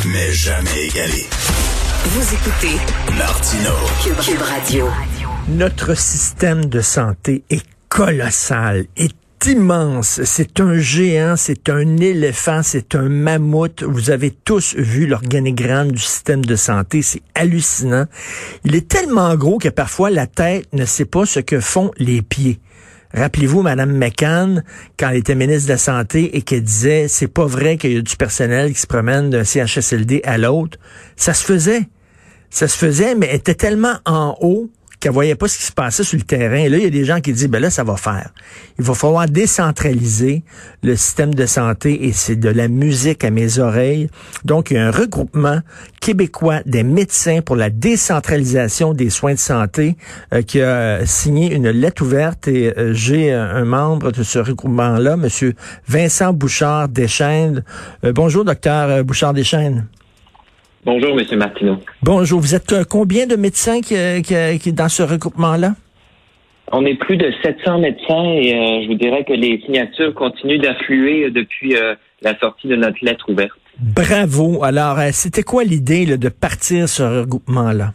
mais jamais égalé. Vous écoutez Martino. Cube Radio. Notre système de santé est colossal, est immense. C'est un géant, c'est un éléphant, c'est un mammouth. Vous avez tous vu l'organigramme du système de santé. C'est hallucinant. Il est tellement gros que parfois la tête ne sait pas ce que font les pieds. Rappelez-vous, Mme McCann, quand elle était ministre de la Santé et qu'elle disait, c'est pas vrai qu'il y a du personnel qui se promène d'un CHSLD à l'autre. Ça se faisait, mais elle était tellement en haut qu'elle voyait pas ce qui se passait sur le terrain. Et là, il y a des gens qui disent, ben là, ça va faire. Il va falloir décentraliser le système de santé et c'est de la musique à mes oreilles. Donc, il y a un regroupement québécois des médecins pour la décentralisation des soins de santé qui a signé une lettre ouverte et j'ai un membre de ce regroupement-là, M. Vincent Bouchard-Deschênes. Bonjour, docteur Bouchard-Deschênes. Bonjour, M. Martineau. Bonjour. Vous êtes combien de médecins qui dans ce regroupement-là? On est plus de 700 médecins et je vous dirais que les signatures continuent d'affluer depuis la sortie de notre lettre ouverte. Bravo. Alors, c'était quoi l'idée là, de partir ce regroupement-là?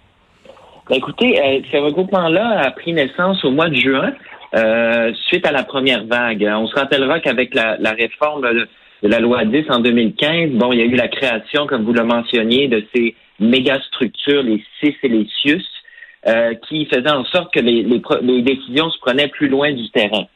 Ben, écoutez, ce regroupement-là a pris naissance au mois de juin suite à la première vague. On se rappellera qu'avec la réforme de la loi 10 en 2015, bon, il y a eu la création, comme vous le mentionniez, de ces mégastructures, les CIS et les CIUS, qui faisaient en sorte que les décisions se prenaient plus loin du terrain.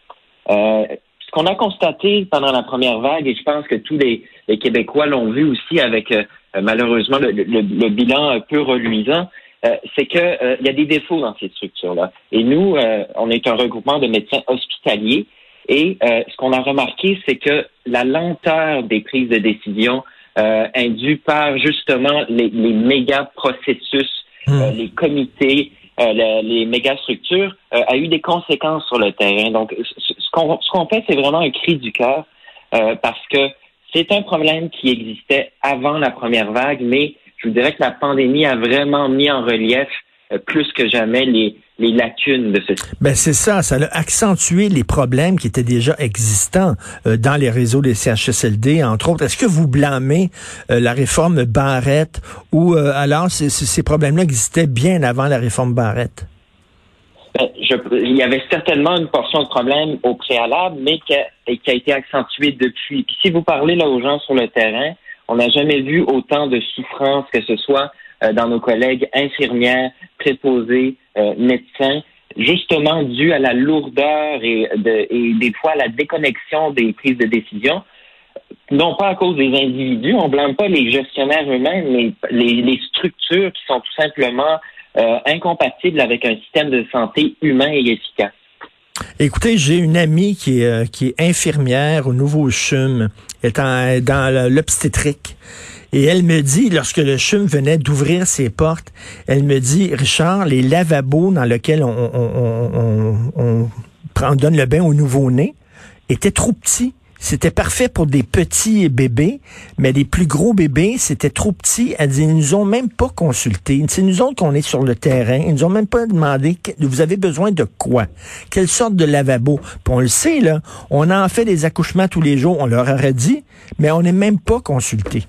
Ce qu'on a constaté pendant la première vague, et je pense que tous les Québécois l'ont vu aussi avec malheureusement le bilan peu reluisant, c'est que il y a des défauts dans ces structures-là. Et nous, on est un regroupement de médecins hospitaliers. Et ce qu'on a remarqué, c'est que la lenteur des prises de décision induite par justement les méga processus, les comités, les méga structures, a eu des conséquences sur le terrain. Donc, ce qu'on fait, c'est vraiment un cri du cœur parce que c'est un problème qui existait avant la première vague, mais je vous dirais que la pandémie a vraiment mis en relief plus que jamais les lacunes de ce système. Ben c'est ça a accentué les problèmes qui étaient déjà existants dans les réseaux des CHSLD, entre autres. Est-ce que vous blâmez la réforme Barrette ou alors ces problèmes-là existaient bien avant la réforme Barrette? Il y avait certainement une portion de problème au préalable, mais qui a été accentuée depuis. Puis si vous parlez là aux gens sur le terrain, on n'a jamais vu autant de souffrance, que ce soit dans nos collègues infirmières, préposés, médecins, justement dû à la lourdeur et des fois à la déconnexion des prises de décision, non pas à cause des individus, on blâme pas les gestionnaires eux-mêmes, mais les structures qui sont tout simplement incompatibles avec un système de santé humain et efficace. Écoutez, j'ai une amie qui est infirmière au Nouveau-CHUM, étant dans l'obstétrique. Et elle me dit, lorsque le CHUM venait d'ouvrir ses portes, elle me dit, Richard, les lavabos dans lesquels on donne le bain au nouveau-né étaient trop petits. C'était parfait pour des petits bébés, mais les plus gros bébés, c'était trop petit. Elle dit, ils nous ont même pas consultés. C'est nous autres qu'on est sur le terrain. Ils nous ont même pas demandé, vous avez besoin de quoi? Quelle sorte de lavabo? Puis on le sait, là, on en fait des accouchements tous les jours, on leur aurait dit, mais on n'est même pas consulté.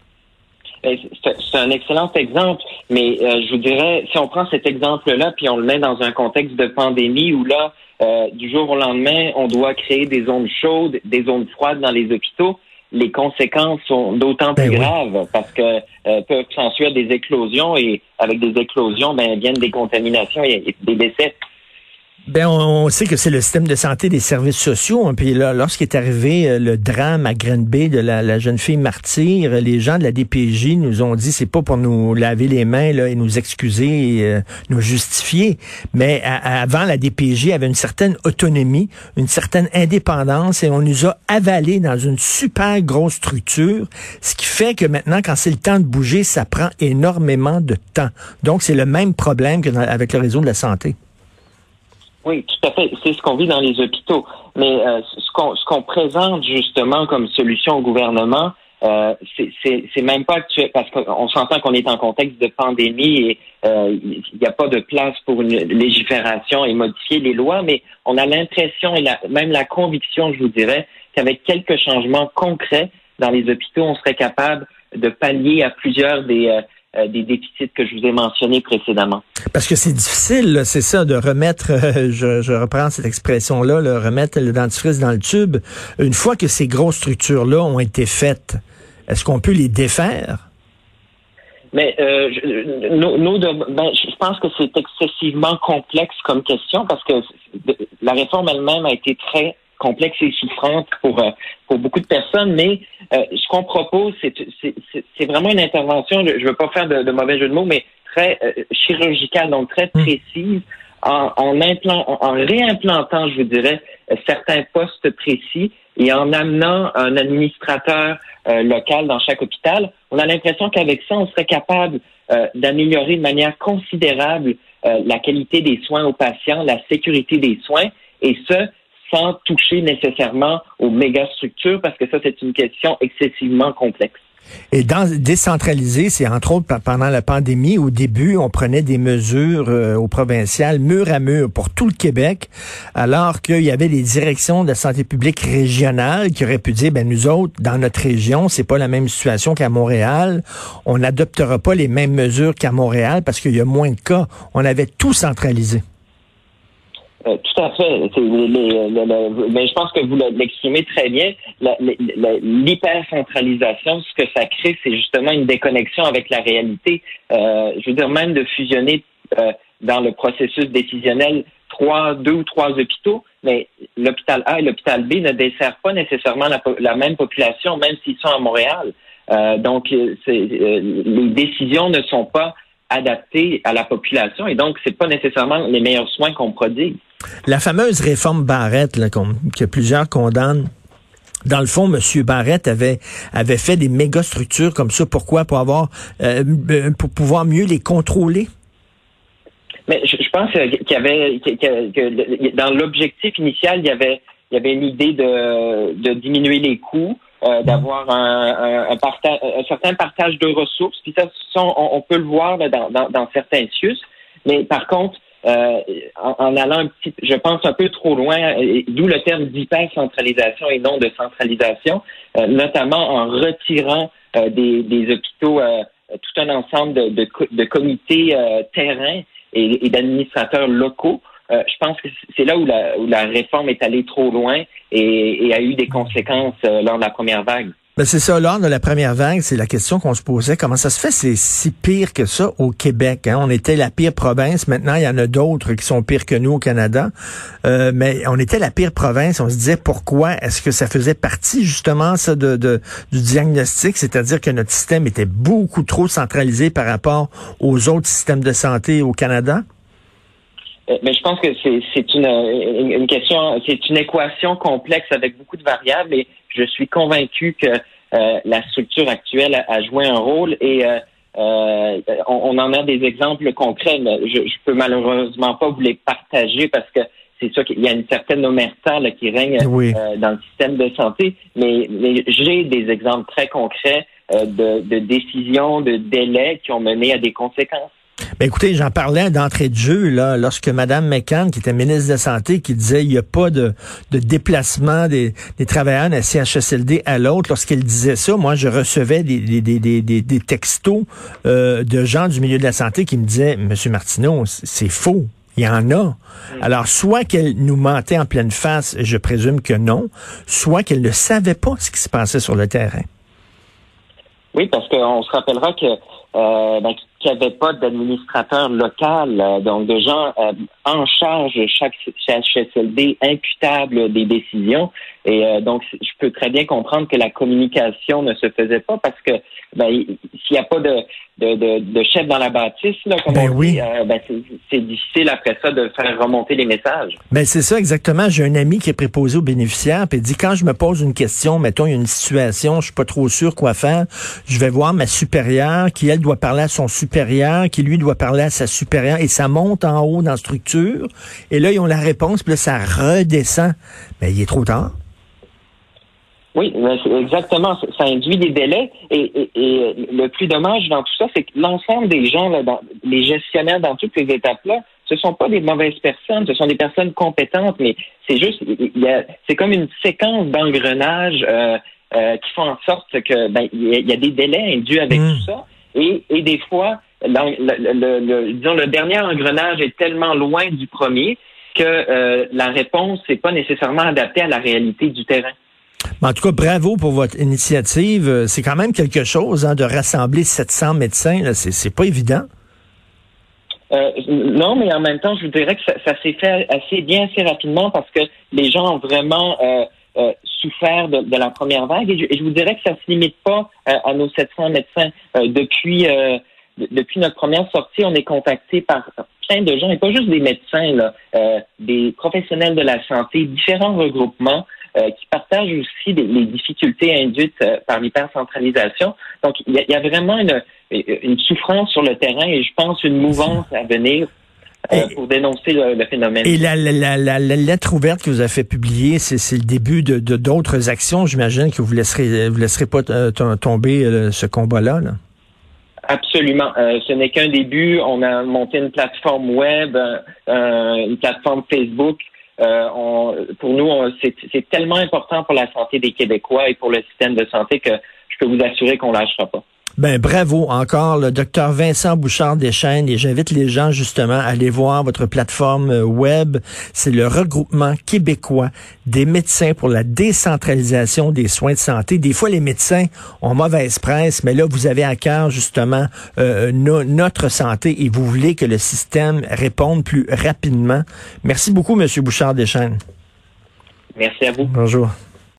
C'est un excellent exemple, mais je vous dirais, si on prend cet exemple-là puis on le met dans un contexte de pandémie où là, du jour au lendemain, on doit créer des zones chaudes, des zones froides dans les hôpitaux, les conséquences sont d'autant plus graves parce que peuvent s'ensuivre des éclosions et avec des éclosions, viennent des contaminations et des décès. Ben, on sait que c'est le système de santé des services sociaux. Hein, puis là, lorsqu'est arrivé le drame à Granby de la jeune fille martyre, les gens de la DPJ nous ont dit, c'est pas pour nous laver les mains là et nous excuser et nous justifier, mais avant, la DPJ avait une certaine autonomie, une certaine indépendance et on nous a avalés dans une super grosse structure, ce qui fait que maintenant, quand c'est le temps de bouger, ça prend énormément de temps. Donc, c'est le même problème que avec le réseau de la santé. Oui, tout à fait. C'est ce qu'on vit dans les hôpitaux. Mais ce qu'on présente justement comme solution au gouvernement, c'est même pas actuel, parce qu'on s'entend qu'on est en contexte de pandémie et il n'y a pas de place pour une légifération et modifier les lois, mais on a l'impression et même la conviction, je vous dirais, qu'avec quelques changements concrets dans les hôpitaux, on serait capable pallier à plusieurs des déficits que je vous ai mentionnés précédemment. Parce que c'est difficile, là, c'est ça, de remettre, je reprends cette expression-là, là, remettre le dentifrice dans le tube. Une fois que ces grosses structures-là ont été faites, est-ce qu'on peut les défaire? Mais je pense que c'est excessivement complexe comme question parce que la réforme elle-même a été très complexe et souffrante pour beaucoup de personnes, mais ce qu'on propose, c'est vraiment une intervention, je veux pas faire de mauvais jeu de mots, mais très chirurgicale, donc très précise, en réimplantant, je vous dirais, certains postes précis et en amenant un administrateur local dans chaque hôpital. On a l'impression qu'avec ça, on serait capable d'améliorer de manière considérable la qualité des soins aux patients, la sécurité des soins, et ce, sans toucher nécessairement aux mégastructures, parce que ça, c'est une question excessivement complexe. Et décentraliser, c'est entre autres pendant la pandémie, au début, on prenait des mesures au provincial, mur à mur, pour tout le Québec, alors qu'il y avait des directions de la santé publique régionale qui auraient pu dire, ben nous autres, dans notre région, c'est pas la même situation qu'à Montréal, on n'adoptera pas les mêmes mesures qu'à Montréal parce qu'il y a moins de cas. On avait tout centralisé. Tout à fait. Mais je pense que vous l'exprimez très bien. L'hypercentralisation, ce que ça crée, c'est justement une déconnexion avec la réalité. Je veux dire, même de fusionner dans le processus décisionnel deux ou trois hôpitaux, mais l'hôpital A et l'hôpital B ne desservent pas nécessairement la même population, même s'ils sont à Montréal. Donc, les décisions ne sont pas adaptées à la population et donc c'est pas nécessairement les meilleurs soins qu'on prodigue. La fameuse réforme Barrette là, que plusieurs condamnent. Dans le fond, M. Barrette avait fait des méga structures comme ça. Pourquoi? Pour pouvoir mieux les contrôler? Mais je pense qu'il y avait que dans l'objectif initial, il y avait une idée de diminuer les coûts. D'avoir un certain partage de ressources. Puis ça on peut le voir là, dans certains CIUS. Mais par contre, en allant je pense un peu trop loin, d'où le terme d'hypercentralisation et non de centralisation, notamment en retirant des hôpitaux tout un ensemble de comités terrain et d'administrateurs locaux. Je pense que c'est là où la réforme est allée trop loin et a eu des conséquences lors de la première vague. Ben c'est ça, lors de la première vague, c'est la question qu'on se posait. Comment ça se fait c'est si pire que ça au Québec? Hein? On était la pire province. Maintenant, il y en a d'autres qui sont pires que nous au Canada. Mais on était la pire province. On se disait pourquoi? Est-ce que ça faisait partie justement ça du diagnostic? C'est-à-dire que notre système était beaucoup trop centralisé par rapport aux autres systèmes de santé au Canada? Mais je pense que c'est une question, c'est une équation complexe avec beaucoup de variables et je suis convaincu que la structure actuelle a joué un rôle et on en a des exemples concrets, mais je peux malheureusement pas vous les partager parce que c'est sûr qu'il y a une certaine omerta là, qui règne dans le système de santé, mais j'ai des exemples très concrets de décisions, de délais qui ont mené à des conséquences. Ben écoutez, j'en parlais d'entrée de jeu là, lorsque Mme McCann, qui était ministre de la Santé, qui disait il n'y a pas de déplacement des travailleurs d'un CHSLD à l'autre. Lorsqu'elle disait ça, moi, je recevais des textos de gens du milieu de la santé qui me disaient, Monsieur Martineau, c'est faux. Il y en a. Alors, soit qu'elle nous mentait en pleine face, je présume que non, soit qu'elle ne savait pas ce qui se passait sur le terrain. Oui, parce qu'on se rappellera que qu'il n'y avait pas d'administrateur local, donc de gens en charge de chaque CHSLD imputable des décisions. Et donc, je peux très bien comprendre que la communication ne se faisait pas parce que s'il n'y a pas de chef dans la bâtisse, là, comme on dit, c'est difficile après ça de faire remonter les messages. Ben c'est ça exactement. J'ai un ami qui est préposé aux bénéficiaires, puis il dit quand je me pose une question, mettons il y a une situation, je suis pas trop sûr quoi faire, je vais voir ma supérieure qui elle doit parler à son supérieur, qui lui doit parler à sa supérieure, et ça monte en haut dans la structure. Et là ils ont la réponse, puis là ça redescend. Ben il est trop tard. Oui, exactement. Ça induit des délais et le plus dommage dans tout ça, c'est que l'ensemble des gens, là, les gestionnaires dans toutes ces étapes-là, ce sont pas des mauvaises personnes, ce sont des personnes compétentes, mais c'est juste, c'est comme une séquence d'engrenage qui font en sorte que il y a des délais induits avec tout ça. Et des fois, disons, le dernier engrenage est tellement loin du premier que la réponse n'est pas nécessairement adaptée à la réalité du terrain. En tout cas, bravo pour votre initiative. C'est quand même quelque chose de rassembler 700 médecins. Là. C'est pas évident. Non, mais en même temps, je vous dirais que ça s'est fait assez bien, assez rapidement parce que les gens ont vraiment souffert de la première vague. Et je vous dirais que ça se limite pas à nos 700 médecins. Depuis notre première sortie, on est contacté par plein de gens, et pas juste des médecins, là, des professionnels de la santé, différents regroupements qui partagent aussi les difficultés induites par l'hypercentralisation. Donc, il y a vraiment une souffrance sur le terrain et je pense une mouvance à venir pour dénoncer le phénomène. Et la lettre ouverte que vous avez fait publier, c'est le début de d'autres actions. J'imagine que vous laisserez pas tomber ce combat-là. Là. Absolument. Ce n'est qu'un début. On a monté une plateforme web, une plateforme Facebook. Pour nous, c'est tellement important pour la santé des Québécois et pour le système de santé que je peux vous assurer qu'on lâchera pas. Ben bravo encore, le docteur Vincent Bouchard-Deschênes, et j'invite les gens justement à aller voir votre plateforme web. C'est le regroupement québécois des médecins pour la décentralisation des soins de santé. Des fois, les médecins ont mauvaise presse, mais là, vous avez à cœur justement notre santé et vous voulez que le système réponde plus rapidement. Merci beaucoup, M. Bouchard-Deschênes. Merci à vous. Bonjour.